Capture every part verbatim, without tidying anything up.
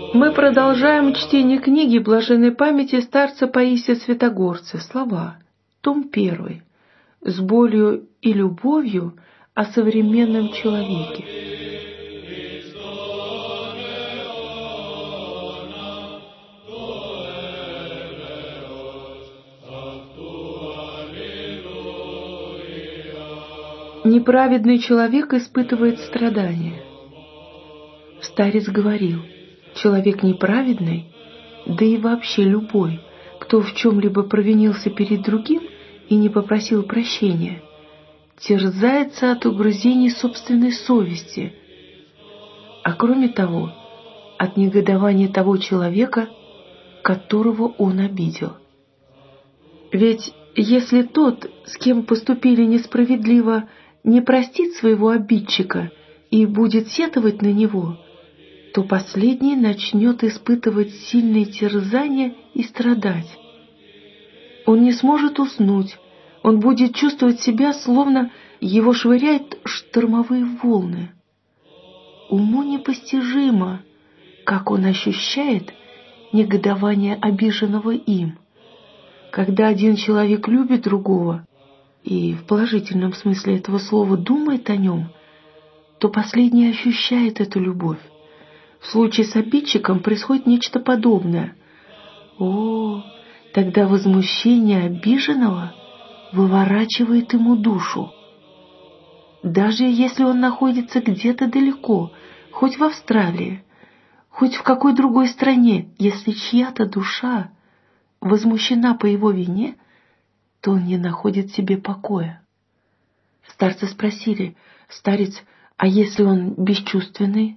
Мы продолжаем чтение книги блаженной памяти старца Паисия Святогорца. Слова. Том первый. С болью и любовью о современном человеке. Неправедный человек испытывает страдания. Старец говорил: человек неправедный, да и вообще любой, кто в чем-либо провинился перед другим и не попросил прощения, терзается от угрызений собственной совести, а кроме того, от негодования того человека, которого он обидел. Ведь если тот, с кем поступили несправедливо, не простит своего обидчика и будет сетовать на него, то последний начнет испытывать сильные терзания и страдать. Он не сможет уснуть, он будет чувствовать себя, словно его швыряют штормовые волны. Уму непостижимо, как он ощущает негодование обиженного им. Когда один человек любит другого и в положительном смысле этого слова думает о нем, то последний ощущает эту любовь. В случае с обидчиком происходит нечто подобное. О, тогда возмущение обиженного выворачивает ему душу. Даже если он находится где-то далеко, хоть в Австралии, хоть в какой другой стране, если чья-то душа возмущена по его вине, то он не находит себе покоя. Старцы спросили: «Старец, а если он бесчувственный?»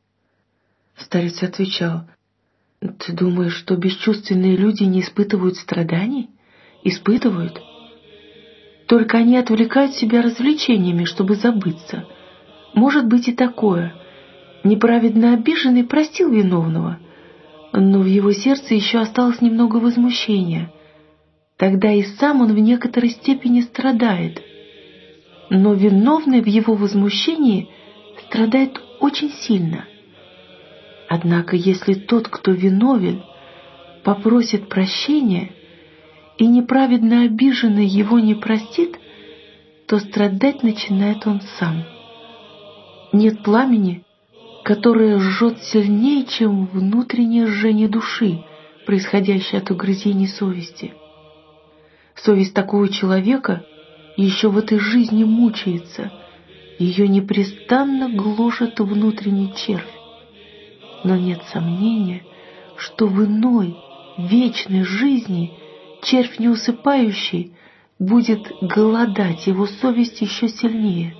Старец отвечал: «Ты думаешь, что бесчувственные люди не испытывают страданий? Испытывают. Только они отвлекают себя развлечениями, чтобы забыться. Может быть и такое. Неправедно обиженный простил виновного, но в его сердце еще осталось немного возмущения. Тогда и сам он в некоторой степени страдает. Но виновный в его возмущении страдает очень сильно. Однако если тот, кто виновен, попросит прощения, и неправедно обиженный его не простит, то страдать начинает он сам. Нет пламени, которое жжет сильнее, чем внутреннее жжение души, происходящее от угрызений совести. Совесть такого человека еще в этой жизни мучается, ее непрестанно гложет внутренний червь. Но нет сомнения, что в иной, вечной жизни червь неусыпающий будет голодать его совесть еще сильнее.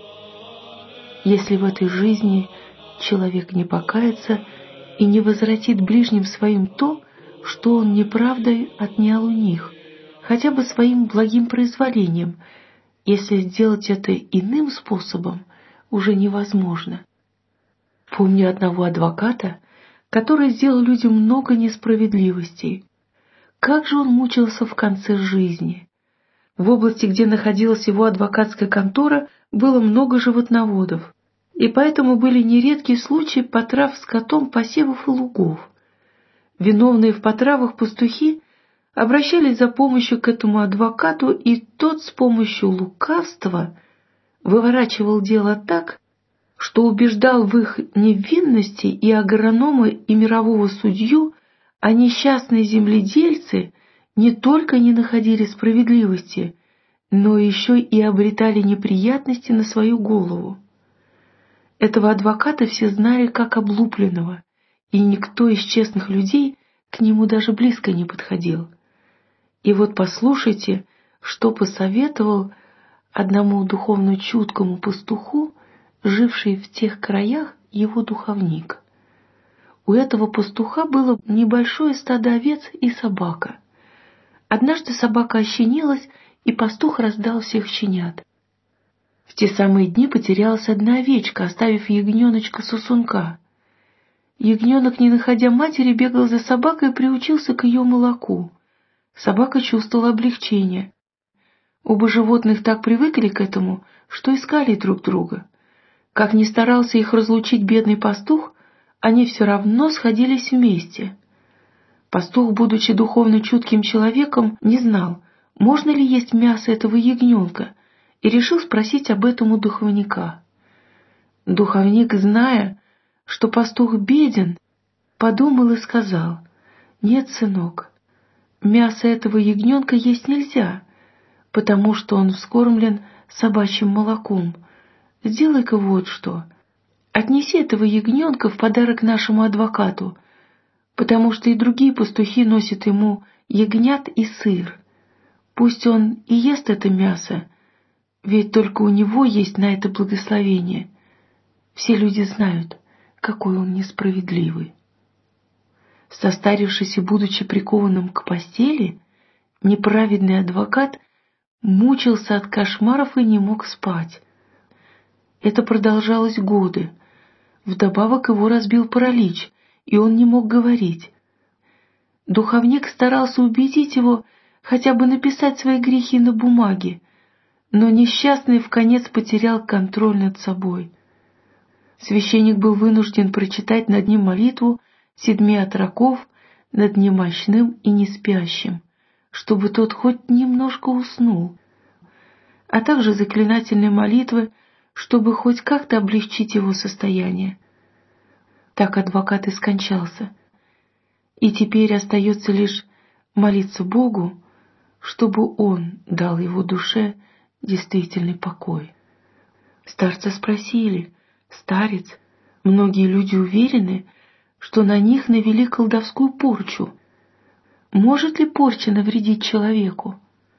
Если в этой жизни человек не покается и не возвратит ближним своим то, что он неправдой отнял у них, хотя бы своим благим произволением, если сделать это иным способом уже невозможно. Помню одного адвоката, который сделал людям много несправедливостей. Как же он мучился в конце жизни! В области, где находилась его адвокатская контора, было много животноводов, и поэтому были нередкие случаи потрав скотом посевов и лугов. Виновные в потравах пастухи обращались за помощью к этому адвокату, и тот с помощью лукавства выворачивал дело так, что убеждал в их невинности и агронома, и мирового судью, а несчастные земледельцы не только не находили справедливости, но еще и обретали неприятности на свою голову. Этого адвоката все знали как облупленного, и никто из честных людей к нему даже близко не подходил. И вот послушайте, что посоветовал одному духовно чуткому пастуху, живший в тех краях, его духовник. У этого пастуха было небольшое стадо овец и собака. Однажды собака ощенилась, и пастух раздал всех щенят. В те самые дни потерялась одна овечка, оставив ягненочка-сосунка. Ягненок, не находя матери, бегал за собакой и приучился к ее молоку. Собака чувствовала облегчение. Оба животных так привыкли к этому, что искали друг друга. Как ни старался их разлучить бедный пастух, они все равно сходились вместе. Пастух, будучи духовно чутким человеком, не знал, можно ли есть мясо этого ягненка, и решил спросить об этом у духовника. Духовник, зная, что пастух беден, подумал и сказал: «Нет, сынок, мясо этого ягненка есть нельзя, потому что он вскормлен собачьим молоком. Сделай-ка вот что. Отнеси этого ягненка в подарок нашему адвокату, потому что и другие пастухи носят ему ягнят и сыр. Пусть он и ест это мясо, ведь только у него есть на это благословение. Все люди знают, какой он несправедливый». Состарившись и будучи прикованным к постели, неправедный адвокат мучился от кошмаров и не мог спать. Это продолжалось годы. Вдобавок его разбил паралич, и он не мог говорить. Духовник старался убедить его хотя бы написать свои грехи на бумаге, но несчастный вконец потерял контроль над собой. Священник был вынужден прочитать над ним молитву седьми отроков над немощным и неспящим, чтобы тот хоть немножко уснул, а также заклинательные молитвы, чтобы хоть как-то облегчить его состояние. Так адвокат и скончался, и теперь остается лишь молиться Богу, чтобы Он дал его душе действительный покой. Старца спросили: «Старец, многие люди уверены, что на них навели колдовскую порчу. Может ли порча навредить человеку?»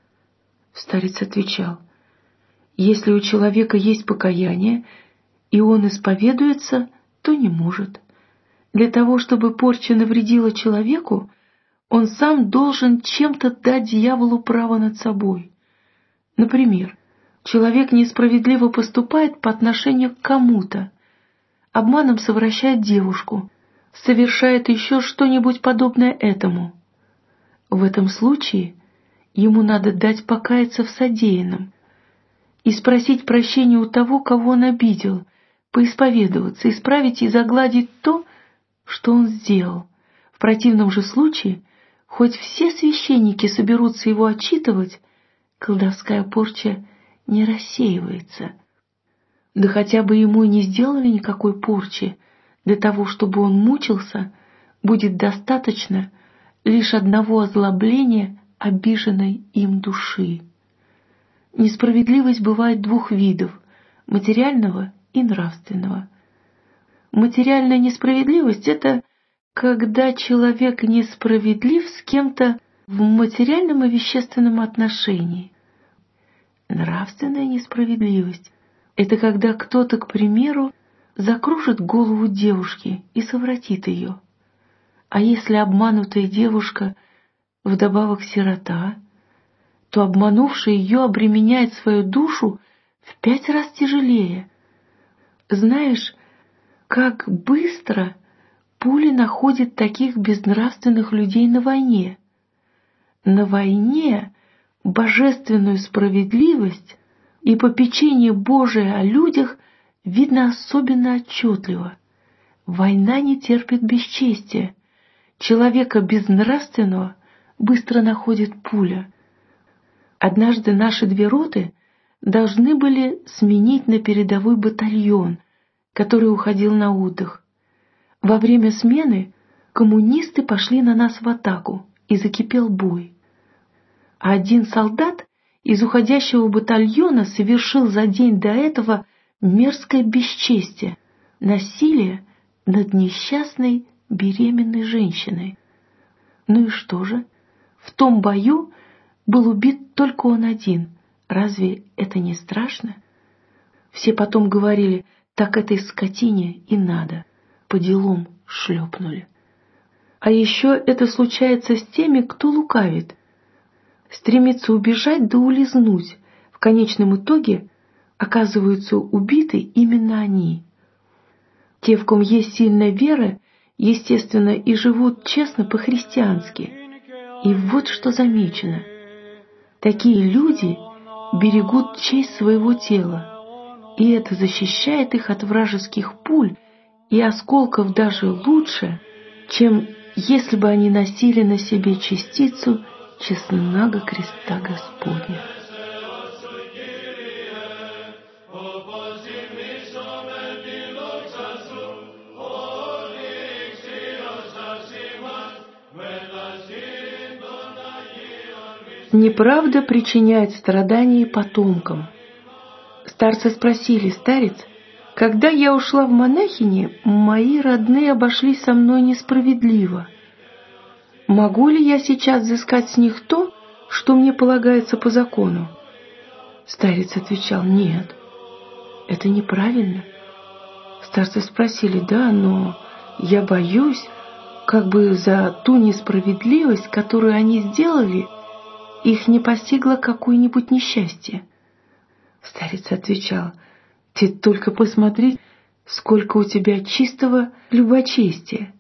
Старец отвечал: «Если у человека есть покаяние, и он исповедуется, то не может. Для того, чтобы порча навредила человеку, он сам должен чем-то дать дьяволу право над собой. Например, человек несправедливо поступает по отношению к кому-то, обманом совращает девушку, совершает еще что-нибудь подобное этому. В этом случае ему надо дать покаяться в содеянном и спросить прощения у того, кого он обидел, поисповедоваться, исправить и загладить то, что он сделал. В противном же случае, хоть все священники соберутся его отчитывать, колдовская порча не рассеивается. Да хотя бы ему и не сделали никакой порчи, для того, чтобы он мучился, будет достаточно лишь одного озлобления обиженной им души. Несправедливость бывает двух видов – материального и нравственного. Материальная несправедливость – это когда человек несправедлив с кем-то в материальном и вещественном отношении. Нравственная несправедливость – это когда кто-то, к примеру, закружит голову девушки и совратит ее. А если обманутая девушка вдобавок сирота, то обманувший ее обременяет свою душу в пять раз тяжелее. Знаешь, как быстро пули находят таких безнравственных людей на войне. На войне божественную справедливость и попечение Божие о людях видно особенно отчетливо. Война не терпит бесчестия. Человека безнравственного быстро находит пуля. Однажды наши две роты должны были сменить на передовой батальон, который уходил на отдых. Во время смены коммунисты пошли на нас в атаку, и закипел бой. А один солдат из уходящего батальона совершил за день до этого мерзкое бесчестие, насилие над несчастной беременной женщиной. Ну и что же? В том бою был убит только он один. Разве это не страшно? Все потом говорили: так этой скотине и надо. По делам шлепнули. А еще это случается с теми, кто лукавит. Стремится убежать да улизнуть. В конечном итоге оказываются убиты именно они. Те, в ком есть сильная вера, естественно, и живут честно по-христиански. И вот что замечено. Такие люди берегут честь своего тела, и это защищает их от вражеских пуль и осколков даже лучше, чем если бы они носили на себе частицу честного креста Господня. Неправда причиняет страдания потомкам. Старцы спросили: «Старец, когда я ушла в монахини, мои родные обошлись со мной несправедливо. Могу ли я сейчас взыскать с них то, что мне полагается по закону?» Старец отвечал: «Нет, это неправильно». Старцы спросили: «Да, но я боюсь, как бы за ту несправедливость, которую они сделали, их не постигло какое-нибудь несчастье». Старец отвечал: «Ты только посмотри, сколько у тебя чистого любочестия.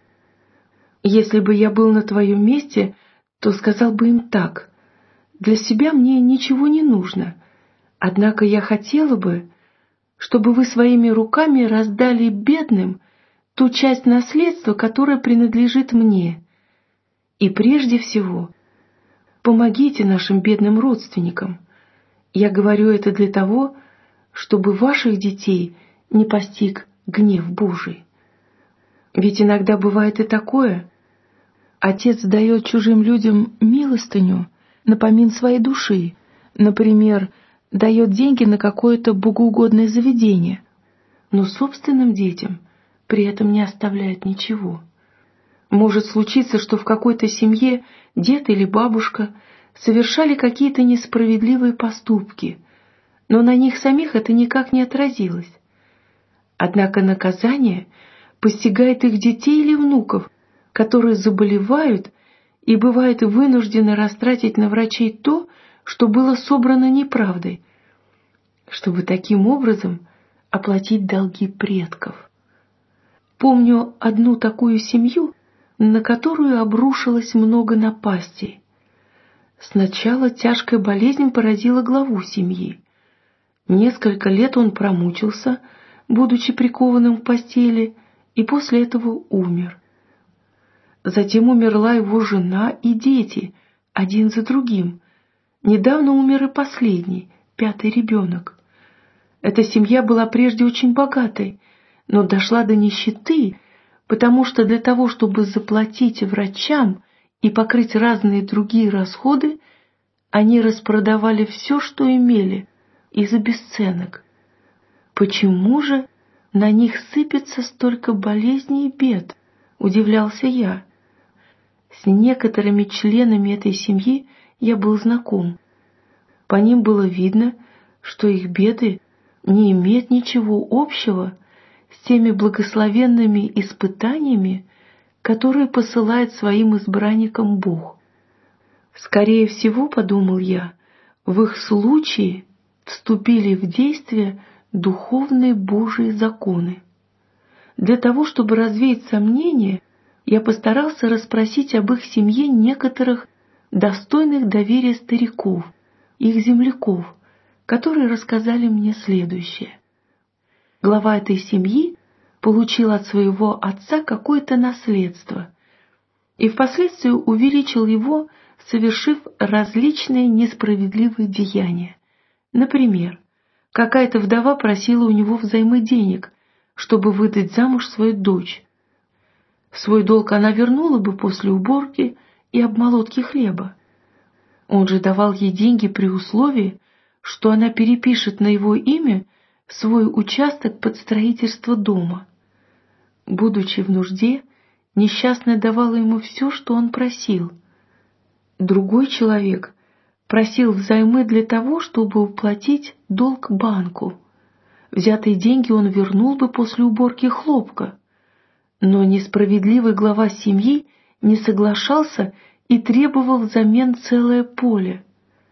Если бы я был на твоем месте, то сказал бы им так: для себя мне ничего не нужно, однако я хотела бы, чтобы вы своими руками раздали бедным ту часть наследства, которая принадлежит мне. И прежде всего помогите нашим бедным родственникам. Я говорю это для того, чтобы ваших детей не постиг гнев Божий. Ведь иногда бывает и такое. Отец дает чужим людям милостыню на помин своей души, например, дает деньги на какое-то богоугодное заведение, но собственным детям при этом не оставляет ничего. Может случиться, что в какой-то семье дед или бабушка совершали какие-то несправедливые поступки, но на них самих это никак не отразилось. Однако наказание постигает их детей или внуков, которые заболевают и бывают вынуждены растратить на врачей то, что было собрано неправдой, чтобы таким образом оплатить долги предков. Помню одну такую семью, на которую обрушилось много напастей. Сначала тяжкая болезнь поразила главу семьи. Несколько лет он промучился, будучи прикованным к постели, и после этого умер. Затем умерла его жена и дети, один за другим. Недавно умер и последний, пятый ребенок. Эта семья была прежде очень богатой, но дошла до нищеты, потому что для того, чтобы заплатить врачам и покрыть разные другие расходы, они распродавали все, что имели, и за бесценок. Почему же на них сыпется столько болезней и бед? Удивлялся я. С некоторыми членами этой семьи я был знаком. По ним было видно, что их беды не имеют ничего общего с теми благословенными испытаниями, которые посылает своим избранникам Бог. Скорее всего, подумал я, в их случае вступили в действие духовные Божьи законы. Для того, чтобы развеять сомнения, я постарался расспросить об их семье некоторых достойных доверия стариков, их земляков, которые рассказали мне следующее. Глава этой семьи получил от своего отца какое-то наследство и впоследствии увеличил его, совершив различные несправедливые деяния. Например, какая-то вдова просила у него взаймы денег, чтобы выдать замуж свою дочь. Свой долг она вернула бы после уборки и обмолотки хлеба. Он же давал ей деньги при условии, что она перепишет на его имя свой участок под строительство дома. Будучи в нужде, несчастная давала ему все, что он просил. Другой человек просил взаймы для того, чтобы уплатить долг банку. Взятые деньги он вернул бы после уборки хлопка. Но несправедливый глава семьи не соглашался и требовал взамен целое поле.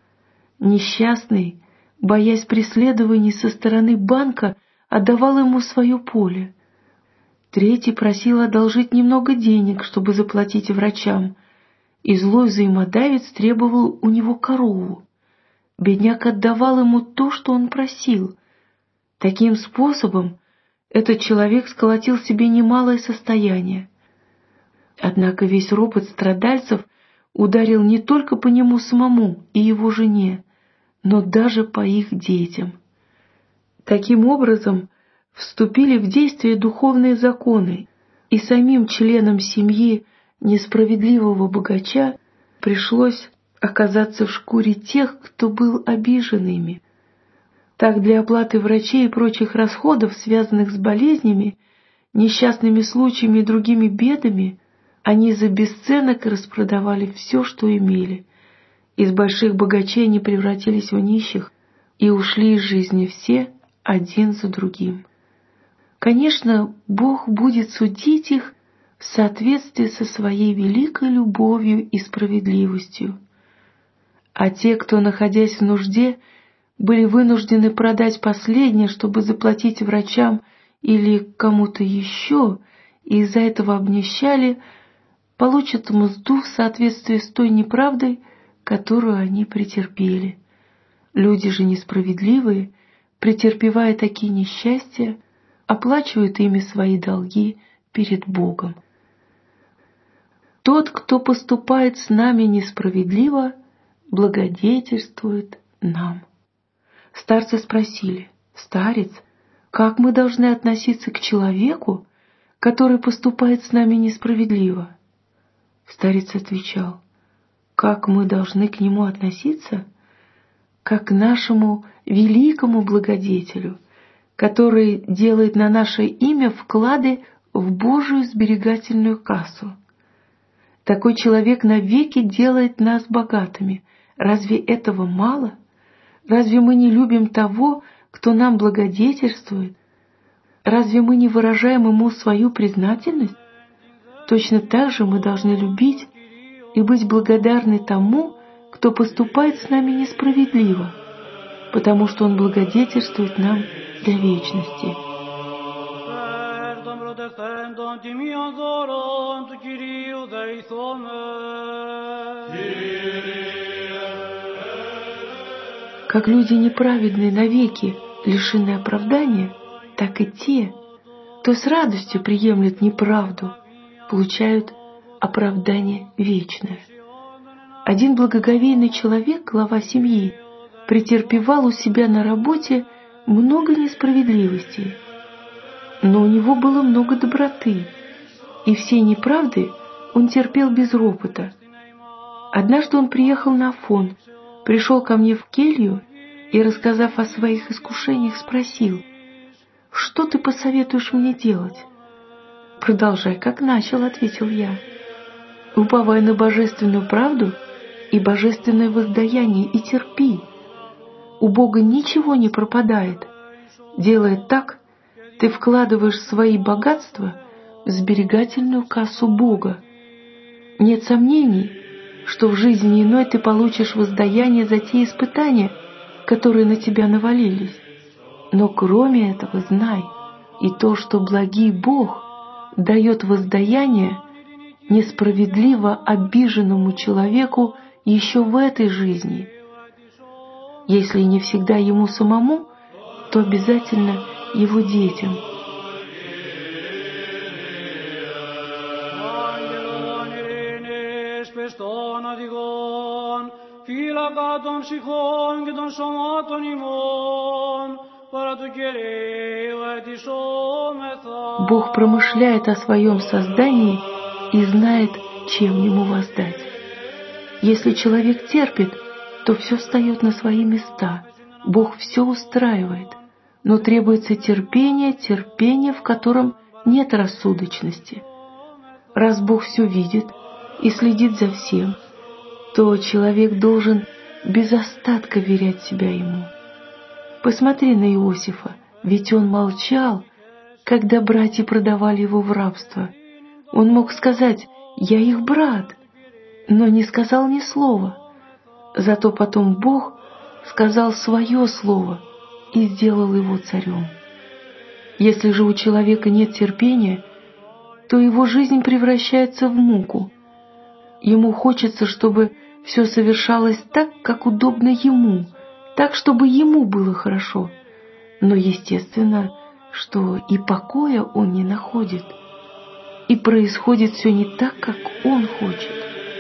Несчастный, боясь преследований со стороны банка, отдавал ему свое поле. Третий просил одолжить немного денег, чтобы заплатить врачам, и злой взаимодавец требовал у него корову. Бедняк отдавал ему то, что он просил. Таким способом этот человек сколотил себе немалое состояние. Однако весь ропот страдальцев ударил не только по нему самому и его жене, но даже по их детям. Таким образом, вступили в действие духовные законы, и самим членам семьи несправедливого богача пришлось оказаться в шкуре тех, кто был обижен ими. Так, для оплаты врачей и прочих расходов, связанных с болезнями, несчастными случаями и другими бедами, они за бесценок распродавали все, что имели. Из больших богачей они превратились в нищих и ушли из жизни все один за другим. Конечно, Бог будет судить их в соответствии со своей великой любовью и справедливостью. А те, кто, находясь в нужде, были вынуждены продать последнее, чтобы заплатить врачам или кому-то еще, и из-за этого обнищали, получат мзду в соответствии с той неправдой, которую они претерпели. Люди же несправедливые, претерпевая такие несчастья, оплачивают ими свои долги перед Богом. Тот, кто поступает с нами несправедливо, благодетельствует нам. Старцы спросили: «Старец, как мы должны относиться к человеку, который поступает с нами несправедливо?» Старец отвечал: «Как мы должны к нему относиться? Как к нашему великому благодетелю, который делает на наше имя вклады в Божию сберегательную кассу. Такой человек навеки делает нас богатыми. Разве этого мало? Разве мы не любим того, кто нам благодетельствует? Разве мы не выражаем ему свою признательность? Точно так же мы должны любить и быть благодарны тому, кто поступает с нами несправедливо, потому что он благодетельствует нам для вечности». Как люди неправедные навеки лишены оправдания, так и те, кто с радостью приемлет неправду, получают оправдание вечное. Один благоговейный человек, глава семьи, претерпевал у себя на работе много несправедливостей, но у него было много доброты, и все неправды он терпел без ропота. Однажды он приехал на Афон, пришел ко мне в келью и, рассказав о своих искушениях, спросил: «Что ты посоветуешь мне делать?» «Продолжай, как начал», — ответил я. «Уповай на божественную правду и божественное воздаяние и терпи. У Бога ничего не пропадает. Делая так, ты вкладываешь свои богатства в сберегательную кассу Бога. Нет сомнений, что в жизни иной ты получишь воздаяние за те испытания, которые на тебя навалились. Но кроме этого знай и то, что благий Бог дает воздаяние несправедливо обиженному человеку еще в этой жизни. Если не всегда ему самому, то обязательно его детям». Бог промышляет о своем создании и знает, чем ему воздать. Если человек терпит, то все встает на свои места. Бог все устраивает, но требуется терпение, терпение, в котором нет рассудочности. Раз Бог все видит и следит за всем, то человек должен без остатка верять себя Ему. Посмотри на Иосифа, ведь он молчал, когда братья продавали его в рабство. Он мог сказать: «Я их брат», но не сказал ни слова. Зато потом Бог сказал свое слово и сделал его царем. Если же у человека нет терпения, то его жизнь превращается в муку. Ему хочется, чтобы все совершалось так, как удобно ему, так, чтобы ему было хорошо. Но, естественно, что и покоя он не находит, и происходит все не так, как он хочет.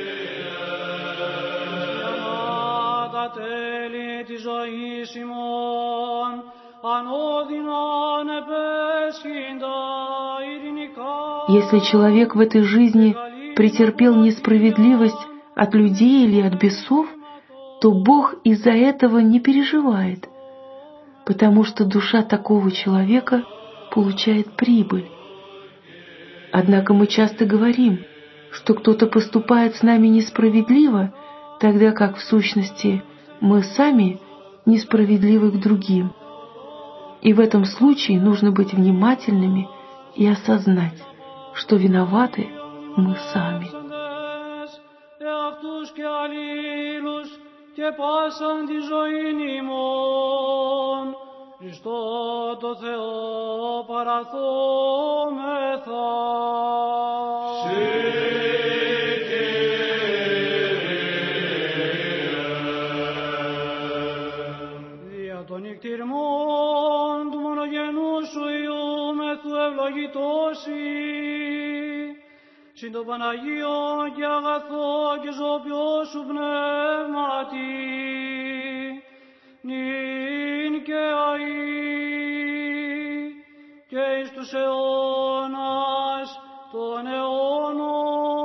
Если человек в этой жизни претерпел несправедливость от людей или от бесов, то Бог из-за этого не переживает, потому что душа такого человека получает прибыль. Однако мы часто говорим, что кто-то поступает с нами несправедливо, тогда как в сущности мы сами несправедливы к другим. И в этом случае нужно быть внимательными и осознать, что виноваты мы сами. Χριστό το Θεό παραθόμεθα. Δια των νικτυρμών του μονογενού σου Υιού μεθού ευλογητώσει, συν το Παναγίο και αγαθό και ζώπιο σου πνεύματι, νυν και αεί και εις τους αιώνας των αιώνων.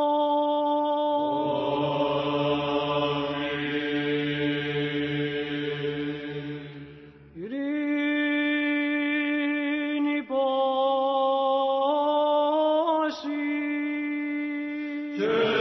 Ειρήνη πάση.